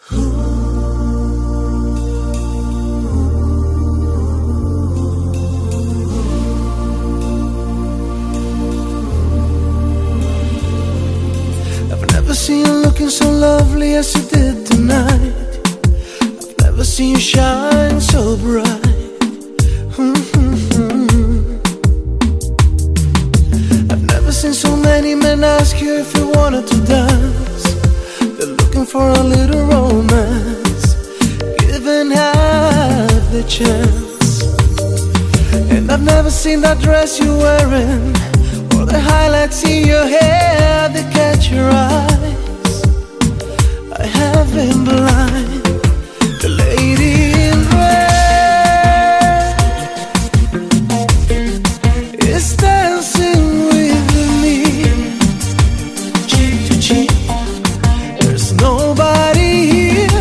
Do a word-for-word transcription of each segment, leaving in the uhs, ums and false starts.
I've never seen you looking so lovely as you did tonight. I've never seen you shine so bright. Mm-hmm. I've never seen so many men ask you if you wanted to dance. They're looking for a little romance, given half the chance. And I've never seen that dress you're wearing, or the highlights in your hair that catch your eyes. I have been blind. The lady in red is dancing with me, cheek to cheek. There's nobody here,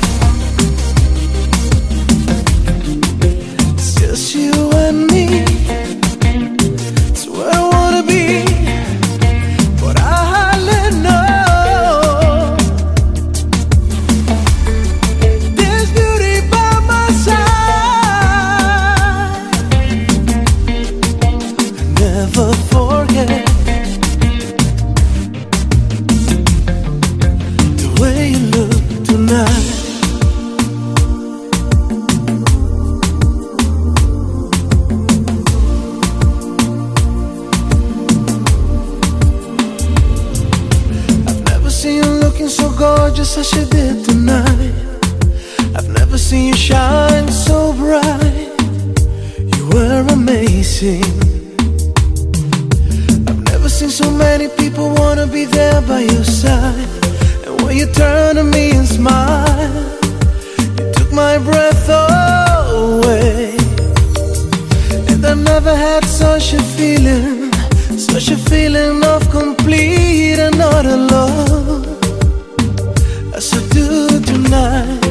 it's just you and me. It's where I wanna be, but I hardly know. There's beauty by my side. I never forget the way you look tonight. I've never seen you looking so gorgeous as you did tonight. I've never seen you shine so bright. You were amazing. I've never seen so many people wanna be there by your side. And when you turn to me and smile, you took my breath away. And I've never had such a feeling, such a feeling of complete and utter love as I do tonight.